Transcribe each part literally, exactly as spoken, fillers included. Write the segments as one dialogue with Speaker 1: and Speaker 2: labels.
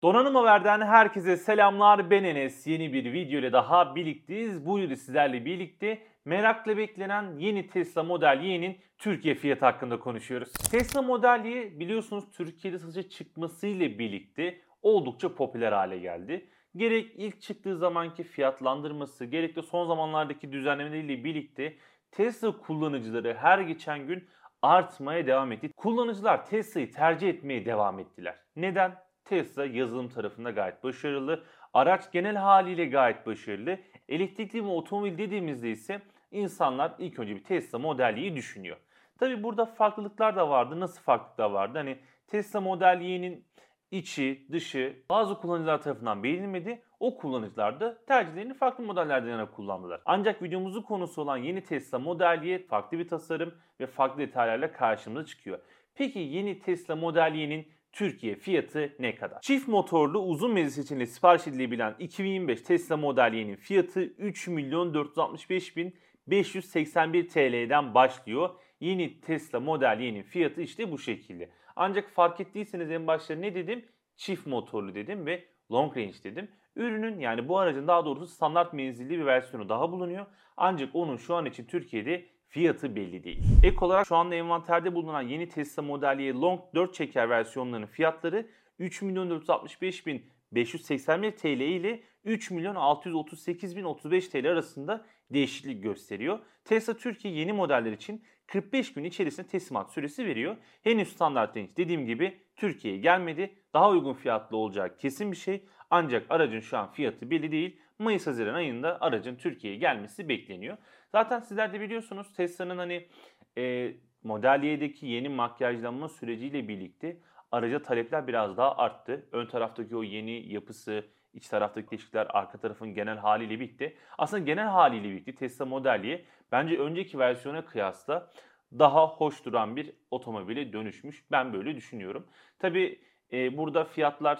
Speaker 1: Donanım Haber'den herkese selamlar. Ben Enes. Yeni bir video ile daha birlikteyiz. Bu yıl sizlerle birlikte merakla beklenen yeni Tesla Model Y'nin Türkiye fiyatı hakkında konuşuyoruz. Tesla Model Y biliyorsunuz Türkiye'de satışa çıkmasıyla birlikte oldukça popüler hale geldi. Gerek ilk çıktığı zamanki fiyatlandırması, gerek de son zamanlardaki düzenlemeleriyle birlikte Tesla kullanıcıları her geçen gün artmaya devam etti. Kullanıcılar Tesla'yı tercih etmeye devam ettiler. Neden? Tesla yazılım tarafında gayet başarılı. Araç genel haliyle gayet başarılı. Elektrikli bir otomobil dediğimizde ise insanlar ilk önce bir Tesla Model Y'yi düşünüyor. Tabi burada farklılıklar da vardı. Nasıl farklılıklar vardı? Hani Tesla Model Y'nin içi, dışı bazı kullanıcılar tarafından beğenilmedi. O kullanıcılar da tercihlerini farklı modellerden yana kullandılar. Ancak videomuzun konusu olan yeni Tesla Model Y farklı bir tasarım ve farklı detaylarla karşımıza çıkıyor. Peki yeni Tesla Model Y'nin Türkiye fiyatı ne kadar? Çift motorlu uzun menzil seçeneğiyle sipariş edilebilen iki bin yirmi beş Tesla Model Y'nin fiyatı üç milyon dört yüz altmış beş bin beş yüz seksen bir T L'den başlıyor. Yeni Tesla Model Y'nin fiyatı işte bu şekilde. Ancak fark ettiyseniz en başta ne dedim? Çift motorlu dedim ve long range dedim. Ürünün yani bu aracın daha doğrusu standart menzilli bir versiyonu daha bulunuyor. Ancak onun şu an için Türkiye'de fiyatı belli değil. Ek olarak şu anda envanterde bulunan yeni Tesla Model Y Long dört çeker versiyonlarının fiyatları üç milyon dört yüz altmış beş bin beş yüz seksen bir T L ile üç milyon altı yüz otuz sekiz bin otuz beş T L arasında değişiklik gösteriyor. Tesla Türkiye yeni modeller için kırk beş gün içerisinde teslimat süresi veriyor. Henüz standart range dediğim gibi Türkiye'ye gelmedi. Daha uygun fiyatlı olacağı kesin bir şey. Ancak aracın şu an fiyatı belli değil. Mayıs-Haziran ayında aracın Türkiye'ye gelmesi bekleniyor. Zaten sizler de biliyorsunuz Tesla'nın hani e, Model Y'deki yeni makyajlanma süreciyle birlikte araca talepler biraz daha arttı. Ön taraftaki o yeni yapısı, iç taraftaki değişiklikler, arka tarafın genel haliyle birlikte. Aslında genel haliyle birlikte Tesla Model Y bence önceki versiyona kıyasla daha hoş duran bir otomobile dönüşmüş. Ben böyle düşünüyorum. Tabi e, burada fiyatlar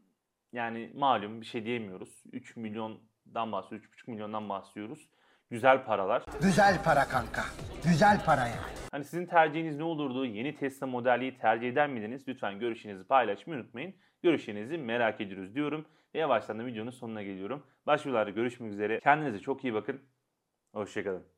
Speaker 1: yani malum bir şey diyemiyoruz. üç milyondan bahsediyoruz, üç buçuk milyondan bahsediyoruz. Güzel paralar.
Speaker 2: Güzel para kanka. Güzel para yani.
Speaker 1: Hani sizin tercihiniz ne olurdu? Yeni Tesla Model Y'yi tercih eder miydiniz? Lütfen görüşlerinizi paylaşmayı unutmayın. Görüşlerinizi merak ediyoruz diyorum. Ve yavaştan da videonun sonuna geliyorum. Başka videolarda görüşmek üzere. Kendinize çok iyi bakın. Hoşçakalın.